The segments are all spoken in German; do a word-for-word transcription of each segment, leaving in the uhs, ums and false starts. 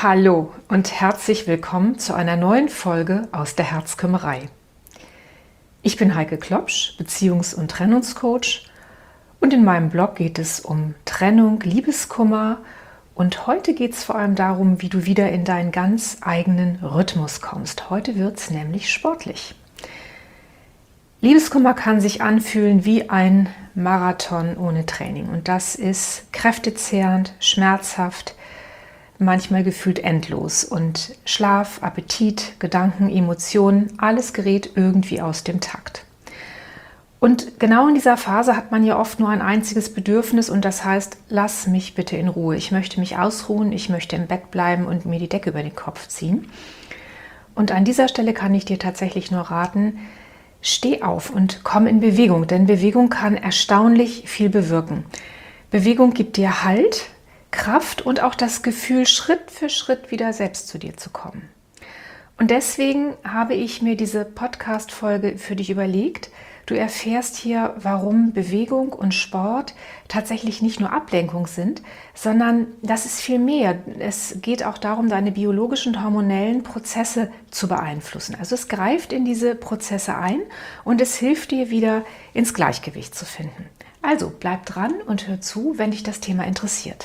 Hallo und herzlich willkommen zu einer neuen Folge aus der Herzkümmerei. Ich bin Heike Klopsch, Beziehungs- und Trennungscoach, und in meinem Blog geht es um Trennung, Liebeskummer, und heute geht es vor allem darum, wie du wieder in deinen ganz eigenen Rhythmus kommst. Heute wird es nämlich sportlich. Liebeskummer kann sich anfühlen wie ein Marathon ohne Training, und das ist kräftezehrend, schmerzhaft, manchmal gefühlt endlos, und Schlaf, Appetit, Gedanken, Emotionen, alles gerät irgendwie aus dem Takt. Und genau in dieser Phase hat man ja oft nur ein einziges Bedürfnis, und das heißt, lass mich bitte in Ruhe. Ich möchte mich ausruhen, ich möchte im Bett bleiben und mir die Decke über den Kopf ziehen. Und an dieser Stelle kann ich dir tatsächlich nur raten, steh auf und komm in Bewegung, denn Bewegung kann erstaunlich viel bewirken. Bewegung gibt dir Halt, Kraft und auch das Gefühl, Schritt für Schritt wieder selbst zu dir zu kommen. Und deswegen habe ich mir diese Podcast-Folge für dich überlegt. Du erfährst hier, warum Bewegung und Sport tatsächlich nicht nur Ablenkung sind, sondern das ist viel mehr. Es geht auch darum, deine biologischen und hormonellen Prozesse zu beeinflussen. Also es greift in diese Prozesse ein und es hilft dir wieder ins Gleichgewicht zu finden. Also bleib dran und hör zu, wenn dich das Thema interessiert.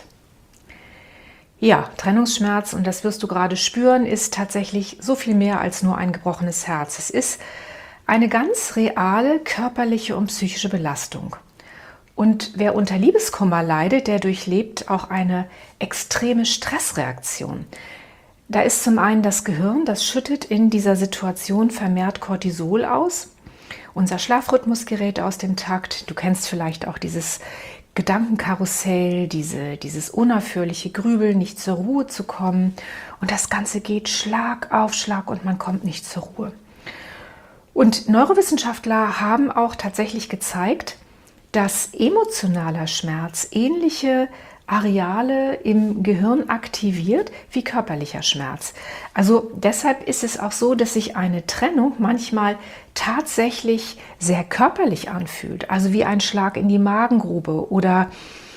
Ja, Trennungsschmerz, und das wirst du gerade spüren, ist tatsächlich so viel mehr als nur ein gebrochenes Herz. Es ist eine ganz reale körperliche und psychische Belastung. Und wer unter Liebeskummer leidet, der durchlebt auch eine extreme Stressreaktion. Da ist zum einen das Gehirn, das schüttet in dieser Situation vermehrt Cortisol aus. Unser Schlafrhythmus gerät aus dem Takt. Du kennst vielleicht auch dieses Gedankenkarussell, diese, dieses unaufhörliche Grübeln, nicht zur Ruhe zu kommen. Und das Ganze geht Schlag auf Schlag und man kommt nicht zur Ruhe. Und Neurowissenschaftler haben auch tatsächlich gezeigt, dass emotionaler Schmerz ähnliche Areale im Gehirn aktiviert wie körperlicher Schmerz. Also deshalb ist es auch so, dass sich eine Trennung manchmal tatsächlich sehr körperlich anfühlt, also wie ein Schlag in die Magengrube oder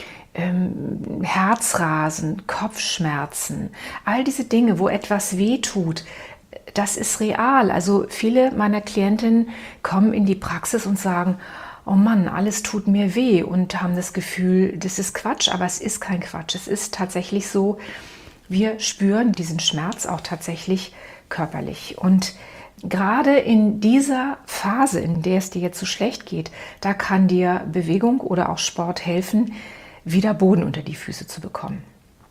ähm, Herzrasen, Kopfschmerzen, all diese Dinge, wo etwas wehtut. Das ist real. Also viele meiner Klientinnen kommen in die Praxis und sagen, oh Mann, alles tut mir weh, und haben das Gefühl, das ist Quatsch, aber es ist kein Quatsch. Es ist tatsächlich so, wir spüren diesen Schmerz auch tatsächlich körperlich. Und gerade in dieser Phase, in der es dir jetzt so schlecht geht, da kann dir Bewegung oder auch Sport helfen, wieder Boden unter die Füße zu bekommen.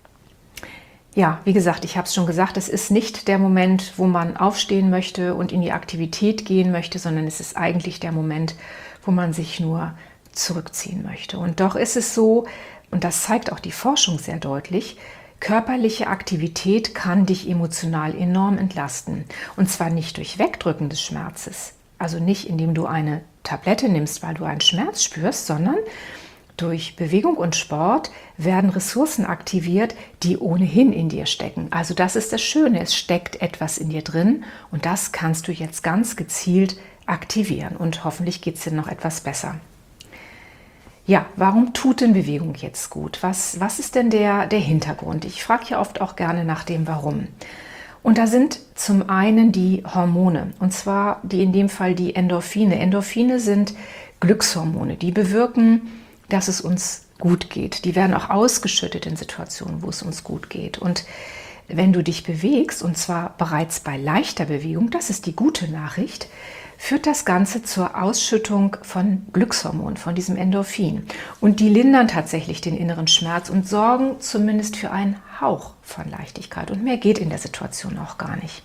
Ja, wie gesagt, ich habe es schon gesagt, es ist nicht der Moment, wo man aufstehen möchte und in die Aktivität gehen möchte, sondern es ist eigentlich der Moment, wo man sich nur zurückziehen möchte. Und doch ist es so, und das zeigt auch die Forschung sehr deutlich, körperliche Aktivität kann dich emotional enorm entlasten. Und zwar nicht durch Wegdrücken des Schmerzes, also nicht indem du eine Tablette nimmst, weil du einen Schmerz spürst, sondern durch Bewegung und Sport werden Ressourcen aktiviert, die ohnehin in dir stecken. Also das ist das Schöne, es steckt etwas in dir drin, und das kannst du jetzt ganz gezielt aktivieren, und hoffentlich geht es dir noch etwas besser. Ja, warum tut denn Bewegung jetzt gut? Was, was ist denn der, der Hintergrund? Ich frage ja oft auch gerne nach dem Warum. Und da sind zum einen die Hormone, und zwar die in dem Fall die Endorphine. Endorphine sind Glückshormone, die bewirken, dass es uns gut geht. Die werden auch ausgeschüttet in Situationen, wo es uns gut geht. Und wenn du dich bewegst, und zwar bereits bei leichter Bewegung, das ist die gute Nachricht, führt das Ganze zur Ausschüttung von Glückshormonen, von diesem Endorphin. Und die lindern tatsächlich den inneren Schmerz und sorgen zumindest für einen Hauch von Leichtigkeit. Und mehr geht in der Situation auch gar nicht.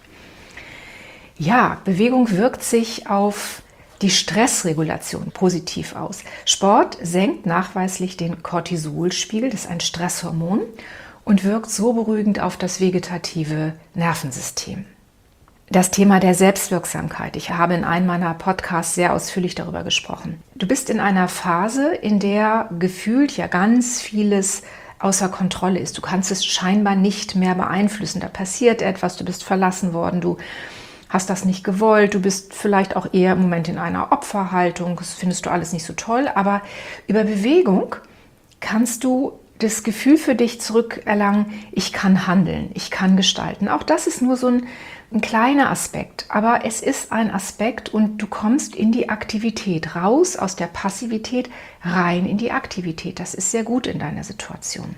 Ja, Bewegung wirkt sich auf die Stressregulation positiv aus. Sport senkt nachweislich den Cortisolspiegel, das ist ein Stresshormon, und wirkt so beruhigend auf das vegetative Nervensystem. Das Thema der Selbstwirksamkeit. Ich habe in einem meiner Podcasts sehr ausführlich darüber gesprochen. Du bist in einer Phase, in der gefühlt ja ganz vieles außer Kontrolle ist. Du kannst es scheinbar nicht mehr beeinflussen. Da passiert etwas, du bist verlassen worden, du hast das nicht gewollt, du bist vielleicht auch eher im Moment in einer Opferhaltung, das findest du alles nicht so toll, aber über Bewegung kannst du das Gefühl für dich zurückerlangen, ich kann handeln, ich kann gestalten. Auch das ist nur so ein, ein kleiner Aspekt, aber es ist ein Aspekt und du kommst in die Aktivität, raus aus der Passivität, rein in die Aktivität. Das ist sehr gut in deiner Situation.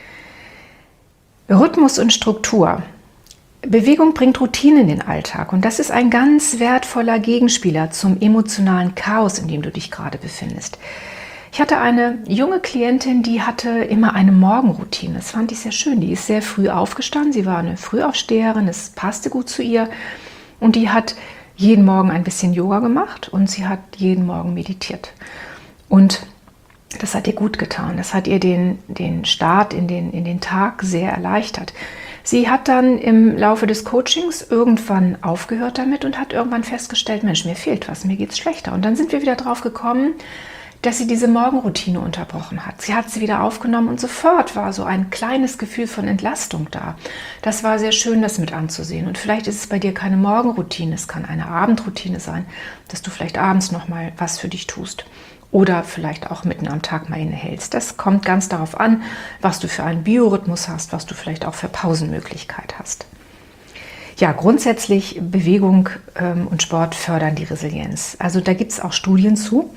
Rhythmus und Struktur. Bewegung bringt Routine in den Alltag und das ist ein ganz wertvoller Gegenspieler zum emotionalen Chaos, in dem du dich gerade befindest. Ich hatte eine junge Klientin, die hatte immer eine Morgenroutine. Das fand ich sehr schön. Die ist sehr früh aufgestanden. Sie war eine Frühaufsteherin. Es passte gut zu ihr. Und die hat jeden Morgen ein bisschen Yoga gemacht und sie hat jeden Morgen meditiert. Und das hat ihr gut getan. Das hat ihr den, den Start in den, in den Tag sehr erleichtert. Sie hat dann im Laufe des Coachings irgendwann aufgehört damit und hat irgendwann festgestellt, Mensch, mir fehlt was, mir geht es schlechter. Und dann sind wir wieder drauf gekommen, dass sie diese Morgenroutine unterbrochen hat. Sie hat sie wieder aufgenommen und sofort war so ein kleines Gefühl von Entlastung da. Das war sehr schön, das mit anzusehen. Und vielleicht ist es bei dir keine Morgenroutine, es kann eine Abendroutine sein, dass du vielleicht abends nochmal was für dich tust. Oder vielleicht auch mitten am Tag mal innehältst. Das kommt ganz darauf an, was du für einen Biorhythmus hast, was du vielleicht auch für Pausenmöglichkeit hast. Ja, grundsätzlich Bewegung ähm, und Sport fördern die Resilienz. Also da gibt es auch Studien zu.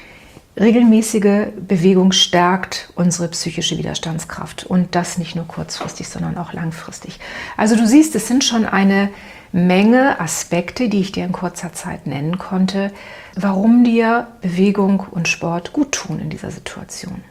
Regelmäßige Bewegung stärkt unsere psychische Widerstandskraft und das nicht nur kurzfristig, sondern auch langfristig. Also du siehst, es sind schon eine Menge Aspekte, die ich dir in kurzer Zeit nennen konnte, warum dir Bewegung und Sport gut tun in dieser Situation.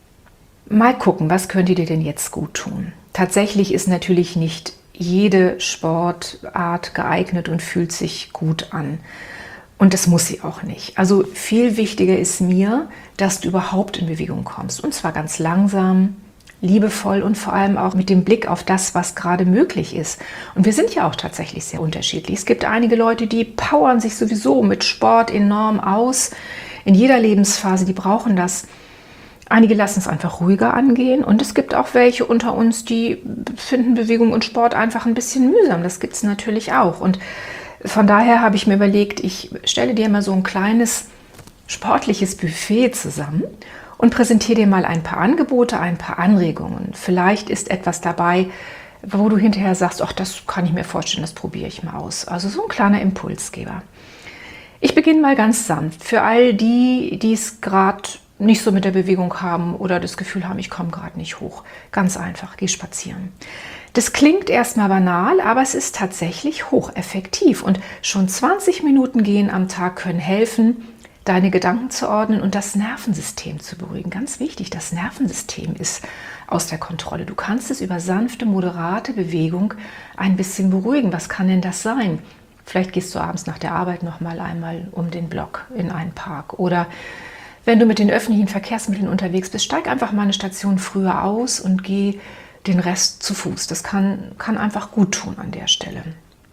Mal gucken, was könnte dir denn jetzt gut tun? Tatsächlich ist natürlich nicht jede Sportart geeignet und fühlt sich gut an. Und das muss sie auch nicht. Also viel wichtiger ist mir, dass du überhaupt in Bewegung kommst. Und zwar ganz langsam, liebevoll und vor allem auch mit dem Blick auf das, was gerade möglich ist. Und wir sind ja auch tatsächlich sehr unterschiedlich. Es gibt einige Leute, die powern sich sowieso mit Sport enorm aus. In jeder Lebensphase, die brauchen das. Einige lassen es einfach ruhiger angehen. Und es gibt auch welche unter uns, die finden Bewegung und Sport einfach ein bisschen mühsam. Das gibt es natürlich auch. Und von daher habe ich mir überlegt, ich stelle dir mal so ein kleines sportliches Buffet zusammen und präsentiere dir mal ein paar Angebote, ein paar Anregungen. Vielleicht ist etwas dabei, wo du hinterher sagst, ach, das kann ich mir vorstellen, das probiere ich mal aus. Also so ein kleiner Impulsgeber. Ich beginne mal ganz sanft. Für all die, die es gerade nicht so mit der Bewegung haben oder das Gefühl haben, ich komme gerade nicht hoch. Ganz einfach, geh spazieren. Das klingt erstmal banal, aber es ist tatsächlich hocheffektiv und schon zwanzig Minuten gehen am Tag können helfen, deine Gedanken zu ordnen und das Nervensystem zu beruhigen. Ganz wichtig, das Nervensystem ist aus der Kontrolle. Du kannst es über sanfte, moderate Bewegung ein bisschen beruhigen. Was kann denn das sein? Vielleicht gehst du abends nach der Arbeit noch mal einmal um den Block in einen Park oder wenn du mit den öffentlichen Verkehrsmitteln unterwegs bist, steig einfach mal eine Station früher aus und geh den Rest zu Fuß. Das kann, kann einfach gut tun an der Stelle.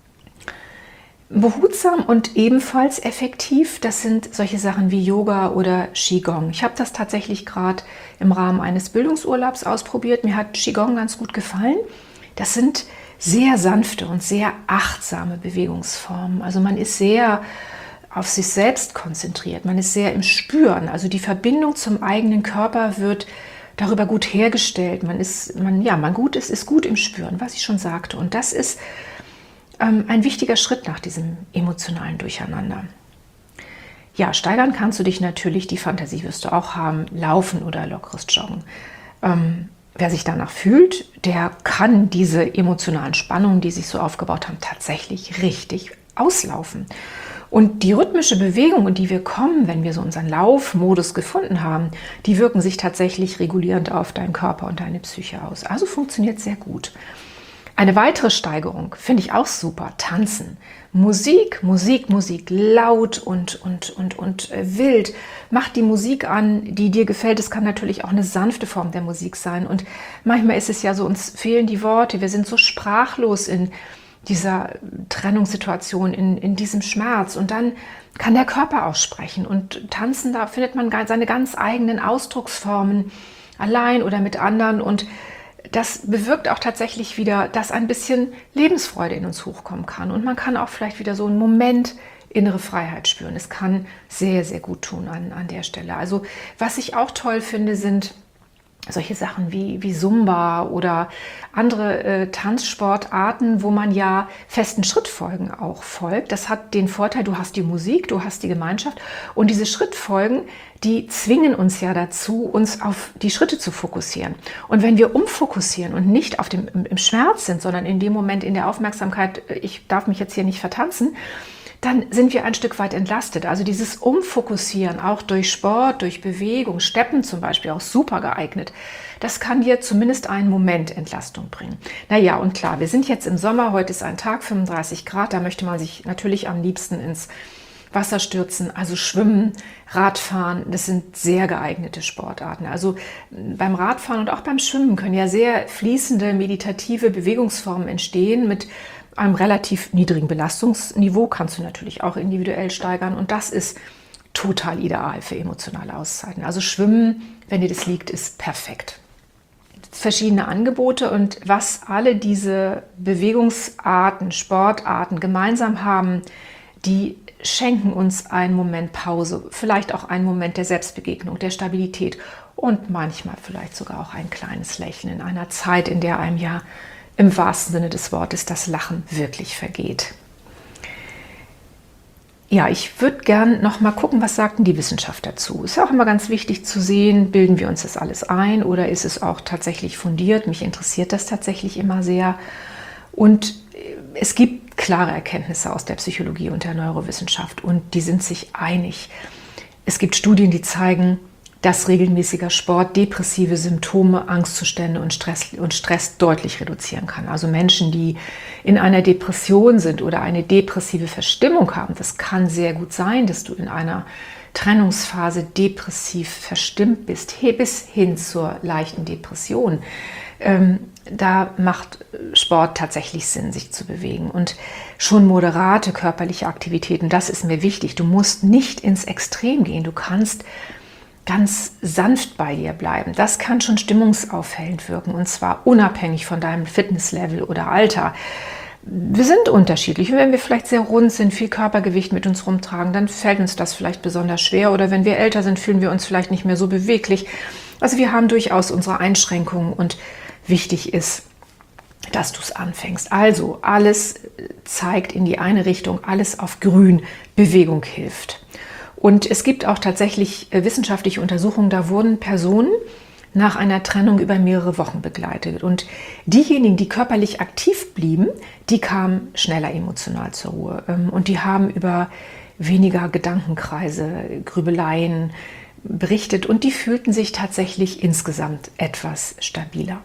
Behutsam und ebenfalls effektiv, das sind solche Sachen wie Yoga oder Qigong. Ich habe das tatsächlich gerade im Rahmen eines Bildungsurlaubs ausprobiert. Mir hat Qigong ganz gut gefallen. Das sind sehr sanfte und sehr achtsame Bewegungsformen. Also man ist sehr auf sich selbst konzentriert. Man ist sehr im Spüren. Also die Verbindung zum eigenen Körper wird darüber gut hergestellt. Man ist, man, ja, man gut ist, ist gut im Spüren, was ich schon sagte. Und das ist ähm, ein wichtiger Schritt nach diesem emotionalen Durcheinander. Ja, steigern kannst du dich natürlich, die Fantasie wirst du auch haben, laufen oder lockeres Joggen. Ähm, wer sich danach fühlt, der kann diese emotionalen Spannungen, die sich so aufgebaut haben, tatsächlich richtig auslaufen. Und die rhythmische Bewegung, in die wir kommen, wenn wir so unseren Laufmodus gefunden haben, die wirken sich tatsächlich regulierend auf deinen Körper und deine Psyche aus. Also funktioniert sehr gut. Eine weitere Steigerung finde ich auch super, Tanzen. Musik, Musik, Musik, laut und, und, und, und wild. Mach die Musik an, die dir gefällt. Es kann natürlich auch eine sanfte Form der Musik sein. Und manchmal ist es ja so, uns fehlen die Worte. Wir sind so sprachlos in dieser Trennungssituation, in, in diesem Schmerz. Und dann kann der Körper aussprechen. Und tanzen, da findet man seine ganz eigenen Ausdrucksformen, allein oder mit anderen. Und das bewirkt auch tatsächlich wieder, dass ein bisschen Lebensfreude in uns hochkommen kann. Und man kann auch vielleicht wieder so einen Moment innere Freiheit spüren. Es kann sehr, sehr gut tun an, an der Stelle. Also was ich auch toll finde, sind solche Sachen wie, wie Zumba oder andere äh, Tanzsportarten, wo man ja festen Schrittfolgen auch folgt. Das hat den Vorteil, du hast die Musik, du hast die Gemeinschaft und diese Schrittfolgen, die zwingen uns ja dazu, uns auf die Schritte zu fokussieren. Und wenn wir umfokussieren und nicht auf dem, im, im Schmerz sind, sondern in dem Moment in der Aufmerksamkeit, ich darf mich jetzt hier nicht vertanzen, dann sind wir ein Stück weit entlastet. Also dieses Umfokussieren, auch durch Sport, durch Bewegung, Steppen zum Beispiel, auch super geeignet. Das kann dir zumindest einen Moment Entlastung bringen. Naja, und klar, wir sind jetzt im Sommer, heute ist ein Tag, fünfunddreißig Grad, da möchte man sich natürlich am liebsten ins Wasser stürzen, also Schwimmen, Radfahren, das sind sehr geeignete Sportarten. Also beim Radfahren und auch beim Schwimmen können ja sehr fließende, meditative Bewegungsformen entstehen mit einem relativ niedrigen Belastungsniveau, kannst du natürlich auch individuell steigern und das ist total ideal für emotionale Auszeiten. Also Schwimmen, wenn dir das liegt, ist perfekt. Verschiedene Angebote und was alle diese Bewegungsarten, Sportarten gemeinsam haben, die schenken uns einen Moment Pause, vielleicht auch einen Moment der Selbstbegegnung, der Stabilität und manchmal vielleicht sogar auch ein kleines Lächeln in einer Zeit, in der einem ja im wahrsten Sinne des Wortes das Lachen wirklich vergeht. Ja, ich würde gern noch mal gucken, was sagt denn die Wissenschaft dazu? Ist ja auch immer ganz wichtig zu sehen, bilden wir uns das alles ein oder ist es auch tatsächlich fundiert? Mich interessiert das tatsächlich immer sehr. Und es gibt klare Erkenntnisse aus der Psychologie und der Neurowissenschaft und die sind sich einig. Es gibt Studien, die zeigen, dass regelmäßiger Sport depressive Symptome, Angstzustände und Stress, und Stress deutlich reduzieren kann. Also Menschen, die in einer Depression sind oder eine depressive Verstimmung haben, das kann sehr gut sein, dass du in einer Trennungsphase depressiv verstimmt bist, bis hin zur leichten Depression. Ähm, da macht Sport tatsächlich Sinn, sich zu bewegen. Und schon moderate körperliche Aktivitäten, das ist mir wichtig. Du musst nicht ins Extrem gehen, du kannst ganz sanft bei dir bleiben. Das kann schon stimmungsaufhellend wirken und zwar unabhängig von deinem Fitnesslevel oder Alter. Wir sind unterschiedlich. Wenn wir vielleicht sehr rund sind, viel Körpergewicht mit uns rumtragen, dann fällt uns das vielleicht besonders schwer. Oder wenn wir älter sind, fühlen wir uns vielleicht nicht mehr so beweglich. Also wir haben durchaus unsere Einschränkungen und wichtig ist, dass du es anfängst. Also alles zeigt in die eine Richtung, alles auf grün, Bewegung hilft. Und es gibt auch tatsächlich wissenschaftliche Untersuchungen, da wurden Personen nach einer Trennung über mehrere Wochen begleitet. Und diejenigen, die körperlich aktiv blieben, die kamen schneller emotional zur Ruhe. Und die haben über weniger Gedankenkreise, Grübeleien berichtet und die fühlten sich tatsächlich insgesamt etwas stabiler.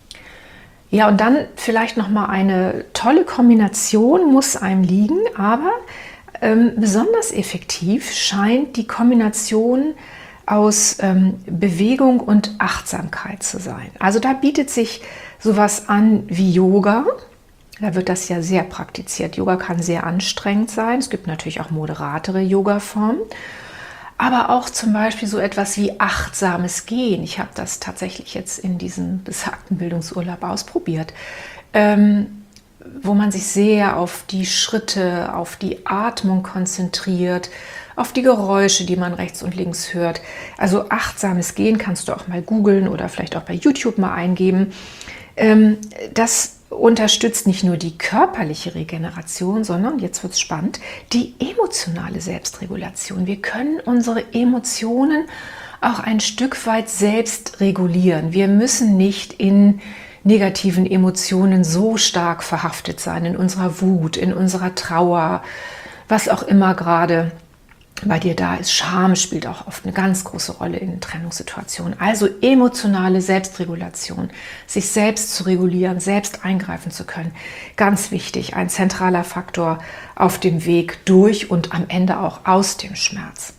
Ja, und dann vielleicht noch mal eine tolle Kombination muss einem liegen, aber ähm, besonders effektiv scheint die Kombination aus ähm, Bewegung und Achtsamkeit zu sein. Also da bietet sich sowas an wie Yoga. Da wird das ja sehr praktiziert. Yoga kann sehr anstrengend sein. Es gibt natürlich auch moderatere Yoga-Formen. Aber auch zum Beispiel so etwas wie achtsames Gehen. Ich habe das tatsächlich jetzt in diesem besagten Bildungsurlaub ausprobiert, ähm, wo man sich sehr auf die Schritte, auf die Atmung konzentriert, auf die Geräusche, die man rechts und links hört. Also achtsames Gehen kannst du auch mal googeln oder vielleicht auch bei YouTube mal eingeben. Ähm, das unterstützt nicht nur die körperliche Regeneration, sondern, jetzt wird es spannend, die emotionale Selbstregulation. Wir können unsere Emotionen auch ein Stück weit selbst regulieren. Wir müssen nicht in negativen Emotionen so stark verhaftet sein, in unserer Wut, in unserer Trauer, was auch immer gerade bei dir da ist. Scham spielt auch oft eine ganz große Rolle in Trennungssituationen. Also emotionale Selbstregulation, sich selbst zu regulieren, selbst eingreifen zu können. Ganz wichtig, ein zentraler Faktor auf dem Weg durch und am Ende auch aus dem Schmerz.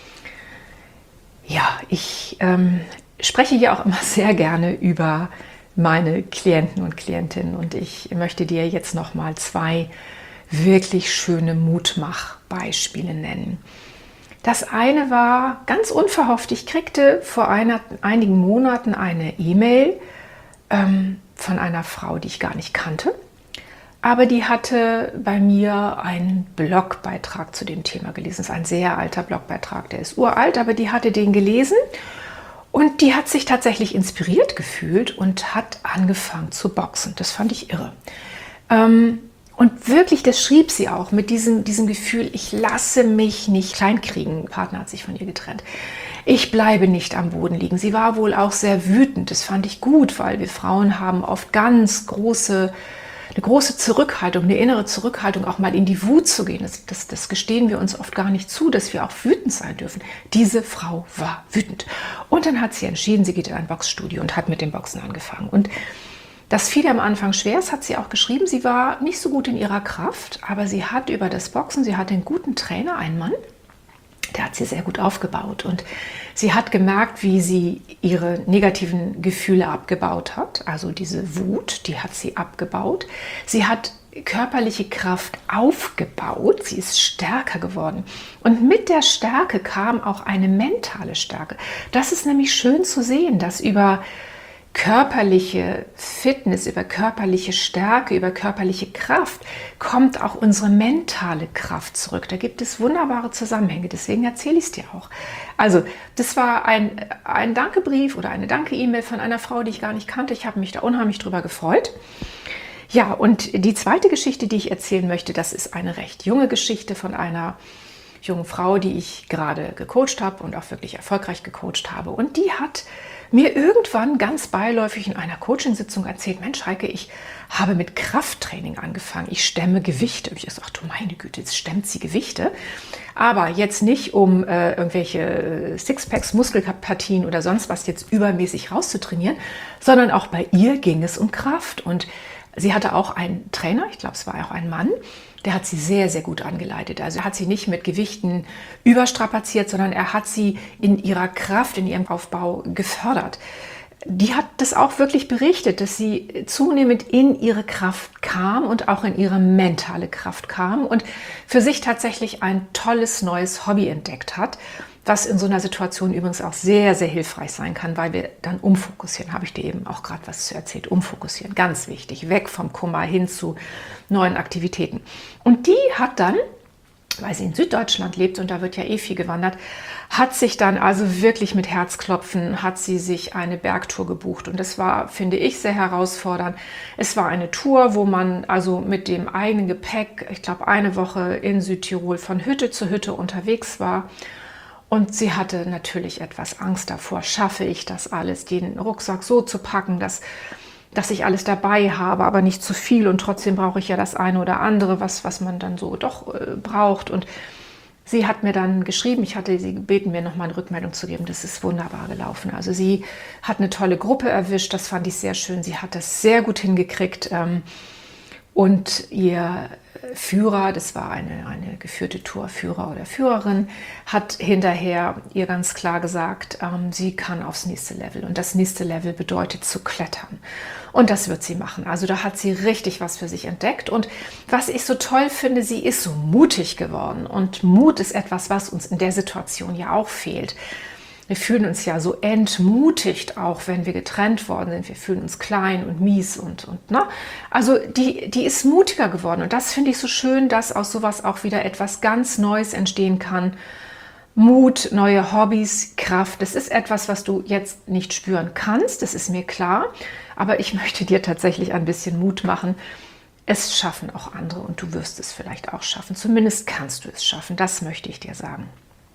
Ja, ich ähm, spreche hier auch immer sehr gerne über meine Klienten und Klientinnen und ich möchte dir jetzt noch mal zwei wirklich schöne Mutmachbeispiele nennen. Das eine war ganz unverhofft, ich kriegte vor einer, einigen Monaten eine E-Mail ähm, von einer Frau, die ich gar nicht kannte, aber die hatte bei mir einen Blogbeitrag zu dem Thema gelesen. Das ist ein sehr alter Blogbeitrag, der ist uralt, aber die hatte den gelesen Und die hat sich tatsächlich inspiriert gefühlt und hat angefangen zu boxen. Das fand ich irre. Ähm, und wirklich, das schrieb sie auch mit diesem, diesem Gefühl, ich lasse mich nicht kleinkriegen. Der Partner hat sich von ihr getrennt. Ich bleibe nicht am Boden liegen. Sie war wohl auch sehr wütend. Das fand ich gut, weil wir Frauen haben oft ganz große, eine große Zurückhaltung, eine innere Zurückhaltung, auch mal in die Wut zu gehen. Das, das, das gestehen wir uns oft gar nicht zu, dass wir auch wütend sein dürfen. Diese Frau war wütend. Und dann hat sie entschieden, sie geht in ein Boxstudio und hat mit dem Boxen angefangen. Und das fiel ihr am Anfang schwer, das hat sie auch geschrieben. Sie war nicht so gut in ihrer Kraft, aber sie hat über das Boxen, sie hatte einen guten Trainer, einen Mann, der hat sie sehr gut aufgebaut. Und sie hat gemerkt, wie sie ihre negativen Gefühle abgebaut hat. Also diese Wut, die hat sie abgebaut. Sie hat körperliche Kraft aufgebaut. Sie ist stärker geworden. Und mit der Stärke kam auch eine mentale Stärke. Das ist nämlich schön zu sehen, dass über körperliche Fitness, über körperliche Stärke, über körperliche Kraft kommt auch unsere mentale Kraft zurück. Da gibt es wunderbare Zusammenhänge, deswegen erzähle ich es dir auch. Also, das war ein, ein Dankebrief oder eine Danke-E-Mail von einer Frau, die ich gar nicht kannte. Ich habe mich da unheimlich drüber gefreut. Ja, und die zweite Geschichte, die ich erzählen möchte, das ist eine recht junge Geschichte von einer jungen Frau, die ich gerade gecoacht habe und auch wirklich erfolgreich gecoacht habe. Und die hat mir irgendwann ganz beiläufig in einer Coachingsitzung erzählt, Mensch Heike, ich habe mit Krafttraining angefangen, ich stemme Gewichte. Und ich dachte, ach du meine Güte, jetzt stemmt sie Gewichte. Aber jetzt nicht, um äh, irgendwelche Sixpacks, Muskelpartien oder sonst was jetzt übermäßig rauszutrainieren, sondern auch bei ihr ging es um Kraft. Und sie hatte auch einen Trainer, ich glaube, es war auch ein Mann, der hat sie sehr, sehr gut angeleitet. Also er hat sie nicht mit Gewichten überstrapaziert, sondern er hat sie in ihrer Kraft, in ihrem Aufbau gefördert. Die hat das auch wirklich berichtet, dass sie zunehmend in ihre Kraft kam und auch in ihre mentale Kraft kam und für sich tatsächlich ein tolles neues Hobby entdeckt hat, was in so einer Situation übrigens auch sehr, sehr hilfreich sein kann, weil wir dann umfokussieren. Habe ich dir eben auch gerade was zu erzählt. Umfokussieren, ganz wichtig. Weg vom Kummer hin zu neuen Aktivitäten. Und die hat dann, weil sie in Süddeutschland lebt und da wird ja eh viel gewandert, hat sich dann also wirklich mit Herzklopfen, hat sie sich eine Bergtour gebucht. Und das war, finde ich, sehr herausfordernd. Es war eine Tour, wo man also mit dem eigenen Gepäck, ich glaube eine Woche in Südtirol von Hütte zu Hütte unterwegs war. Und sie hatte natürlich etwas Angst davor, schaffe ich das alles, den Rucksack so zu packen, dass, dass ich alles dabei habe, aber nicht zu viel. Und trotzdem brauche ich ja das eine oder andere, was, was man dann so doch äh, braucht. Und sie hat mir dann geschrieben, ich hatte sie gebeten, mir nochmal eine Rückmeldung zu geben. Das ist wunderbar gelaufen. Also sie hat eine tolle Gruppe erwischt, das fand ich sehr schön. Sie hat das sehr gut hingekriegt. Ähm, und ihr Führer, das war eine, eine geführte Tour, Führer oder Führerin, hat hinterher ihr ganz klar gesagt, ähm, sie kann aufs nächste Level. Und das nächste Level bedeutet zu klettern. Und das wird sie machen. Also da hat sie richtig was für sich entdeckt. Und was ich so toll finde, sie ist so mutig geworden. Und Mut ist etwas, was uns in der Situation ja auch fehlt. Wir fühlen uns ja so entmutigt, auch wenn wir getrennt worden sind. Wir fühlen uns klein und mies und, und ne? Also die, die ist mutiger geworden. Und das finde ich so schön, dass aus sowas auch wieder etwas ganz Neues entstehen kann. Mut, neue Hobbys, Kraft. Das ist etwas, was du jetzt nicht spüren kannst. Das ist mir klar. Aber ich möchte dir tatsächlich ein bisschen Mut machen. Es schaffen auch andere und du wirst es vielleicht auch schaffen. Zumindest kannst du es schaffen. Das möchte ich dir sagen.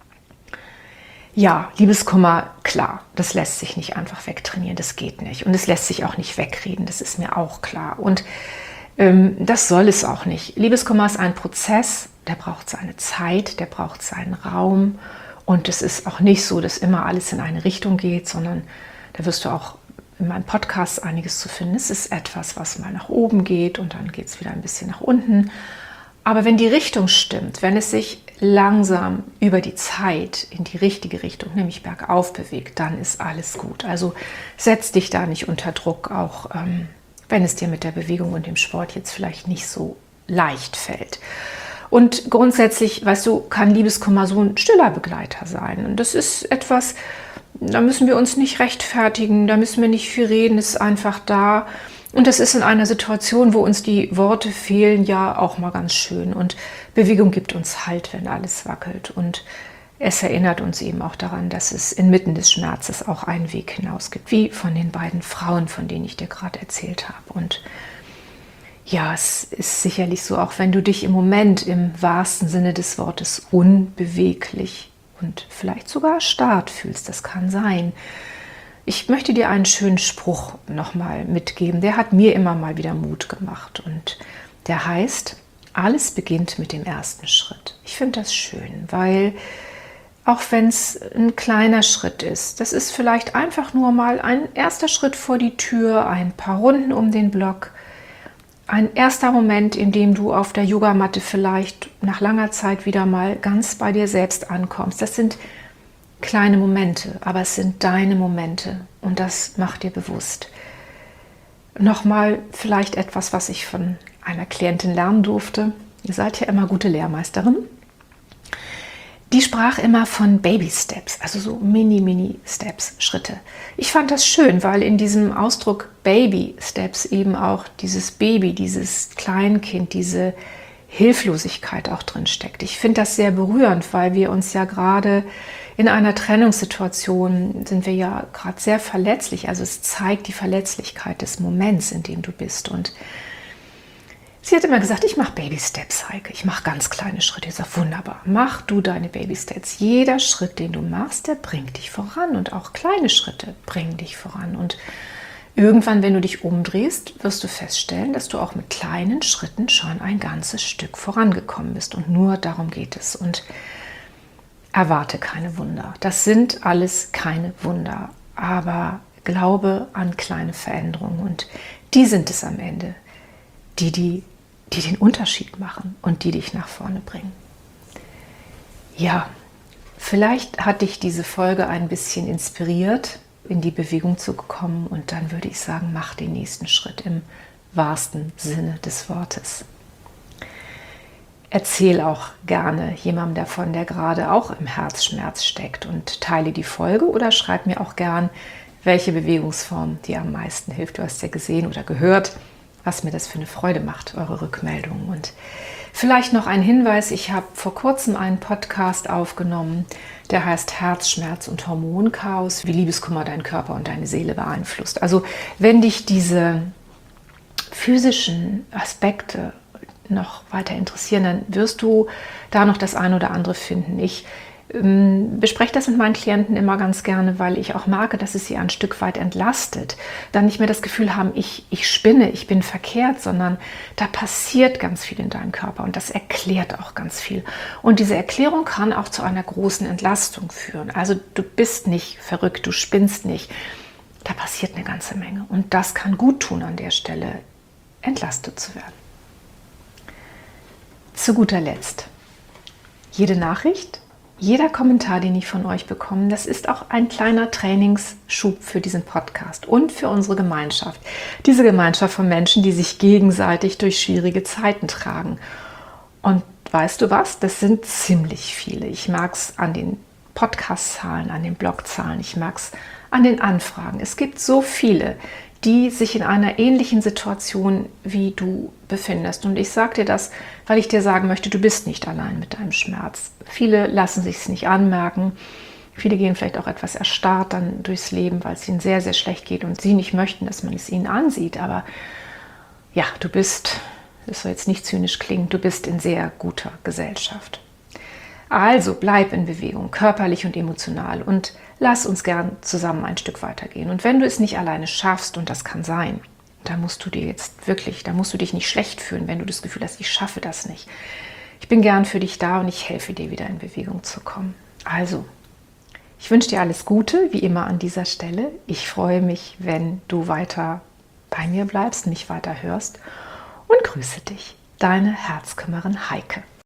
Ja, Liebeskummer, klar, das lässt sich nicht einfach wegtrainieren, das geht nicht. Und es lässt sich auch nicht wegreden, das ist mir auch klar. Und ähm, das soll es auch nicht. Liebeskummer ist ein Prozess, der braucht seine Zeit, der braucht seinen Raum. Und es ist auch nicht so, dass immer alles in eine Richtung geht, sondern da wirst du auch in meinem Podcast einiges zu finden. Es ist etwas, was mal nach oben geht und dann geht es wieder ein bisschen nach unten. Aber wenn die Richtung stimmt, wenn es sich langsam über die Zeit in die richtige Richtung, nämlich bergauf bewegt, dann ist alles gut. Also setz dich da nicht unter Druck, auch ähm, wenn es dir mit der Bewegung und dem Sport jetzt vielleicht nicht so leicht fällt. Und grundsätzlich, weißt du, kann Liebeskummer so ein stiller Begleiter sein. Und das ist etwas, da müssen wir uns nicht rechtfertigen, da müssen wir nicht viel reden, es ist einfach da. Und das ist in einer Situation, wo uns die Worte fehlen, ja auch mal ganz schön. Und Bewegung gibt uns Halt, wenn alles wackelt. Und es erinnert uns eben auch daran, dass es inmitten des Schmerzes auch einen Weg hinaus gibt, wie von den beiden Frauen, von denen ich dir gerade erzählt habe. Und ja, es ist sicherlich so, auch wenn du dich im Moment im wahrsten Sinne des Wortes unbeweglich und vielleicht sogar starr fühlst, das kann sein. Ich möchte dir einen schönen Spruch nochmal mitgeben, der hat mir immer mal wieder Mut gemacht und der heißt: Alles beginnt mit dem ersten Schritt. Ich finde das schön, weil auch wenn es ein kleiner Schritt ist, das ist vielleicht einfach nur mal ein erster Schritt vor die Tür, ein paar Runden um den Block, ein erster Moment, in dem du auf der Yogamatte vielleicht nach langer Zeit wieder mal ganz bei dir selbst ankommst. Das sind kleine Momente, aber es sind deine Momente und das macht dir bewusst. Nochmal vielleicht etwas, was ich von einer Klientin lernen durfte. Ihr seid ja immer gute Lehrmeisterin. Die sprach immer von Baby Steps, also so Mini, Mini Steps, Schritte. Ich fand das schön, weil in diesem Ausdruck Baby Steps eben auch dieses Baby, dieses Kleinkind, diese Hilflosigkeit auch drin steckt. Ich finde das sehr berührend, weil wir uns ja gerade in einer Trennungssituation sind wir ja gerade sehr verletzlich. Also es zeigt die Verletzlichkeit des Moments, in dem du bist. Und sie hat immer gesagt, ich mache Baby Steps, Heike. Ich mache ganz kleine Schritte. Ich sage, wunderbar, mach du deine Baby Steps. Jeder Schritt, den du machst, der bringt dich voran. Und auch kleine Schritte bringen dich voran. Und irgendwann, wenn du dich umdrehst, wirst du feststellen, dass du auch mit kleinen Schritten schon ein ganzes Stück vorangekommen bist. Und nur darum geht es. Und erwarte keine Wunder. Das sind alles keine Wunder. Aber glaube an kleine Veränderungen. Und die sind es am Ende, die die die den Unterschied machen und die dich nach vorne bringen. Ja, vielleicht hat dich diese Folge ein bisschen inspiriert, in die Bewegung zu kommen und dann würde ich sagen, mach den nächsten Schritt im wahrsten Sinne des Wortes. Erzähl auch gerne jemandem davon, der gerade auch im Herzschmerz steckt und teile die Folge oder schreib mir auch gern, welche Bewegungsform dir am meisten hilft. Du hast ja gesehen oder gehört, was mir das für eine Freude macht, eure Rückmeldungen. Und vielleicht noch ein Hinweis, ich habe vor kurzem einen Podcast aufgenommen, der heißt Herzschmerz und Hormonchaos, wie Liebeskummer deinen Körper und deine Seele beeinflusst. Also wenn dich diese physischen Aspekte noch weiter interessieren, dann wirst du da noch das eine oder andere finden. Ich bespreche das mit meinen Klienten immer ganz gerne, weil ich auch merke, dass es sie ein Stück weit entlastet. Dann nicht mehr das Gefühl haben, ich, ich spinne, ich bin verkehrt, sondern da passiert ganz viel in deinem Körper und das erklärt auch ganz viel. Und diese Erklärung kann auch zu einer großen Entlastung führen. Also du bist nicht verrückt, du spinnst nicht. Da passiert eine ganze Menge und das kann gut tun an der Stelle, entlastet zu werden. Zu guter Letzt, jede Nachricht, jeder Kommentar, den ich von euch bekomme, das ist auch ein kleiner Trainingsschub für diesen Podcast und für unsere Gemeinschaft. Diese Gemeinschaft von Menschen, die sich gegenseitig durch schwierige Zeiten tragen. Und weißt du was? Das sind ziemlich viele. Ich merke es an den Podcast-Zahlen, an den Blog-Zahlen, ich merke es an den Anfragen. Es gibt so viele, die sich in einer ähnlichen Situation wie du befindest. Und ich sage dir das, weil ich dir sagen möchte, du bist nicht allein mit deinem Schmerz. Viele lassen sich es nicht anmerken. Viele gehen vielleicht auch etwas erstarrt dann durchs Leben, weil es ihnen sehr, sehr schlecht geht und sie nicht möchten, dass man es ihnen ansieht. Aber ja, du bist, das soll jetzt nicht zynisch klingen, du bist in sehr guter Gesellschaft. Also bleib in Bewegung, körperlich und emotional und lass uns gern zusammen ein Stück weitergehen. Und wenn du es nicht alleine schaffst, und das kann sein, da musst du dir jetzt wirklich, da musst du dich nicht schlecht fühlen, wenn du das Gefühl hast, ich schaffe das nicht. Ich bin gern für dich da und ich helfe dir, wieder in Bewegung zu kommen. Also, ich wünsche dir alles Gute, wie immer an dieser Stelle. Ich freue mich, wenn du weiter bei mir bleibst, mich weiter hörst und grüße dich. Deine Herzkümmerin Heike.